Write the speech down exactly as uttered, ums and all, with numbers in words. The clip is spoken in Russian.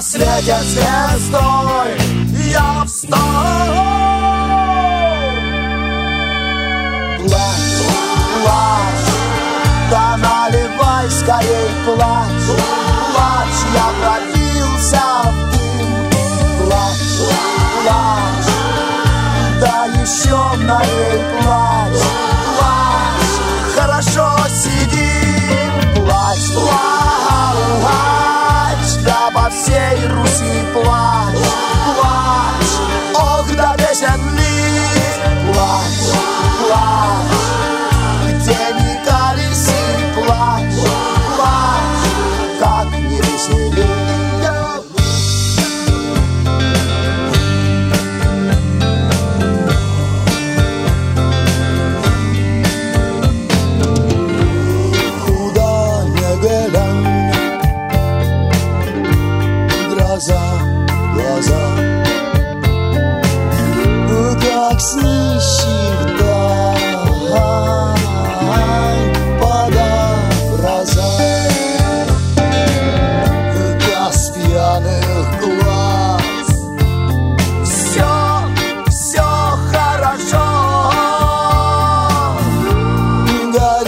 светит звездой, я встал. Плачь, плачь, да наливай скорей, плачь, плачь, я пробился в дым. Плачь, плачь, да еще на ней плачь, плачь, хорошо сидим. Плачь, плачь, да по всей Руси плачь, плачь, ох, да песен мир. Плачь, плачь, где ни колеси, плачь, плачь, как не веселей. Глаза, как с нищих дань падает гроза, как с пьяных глаз. Все, все хорошо, горит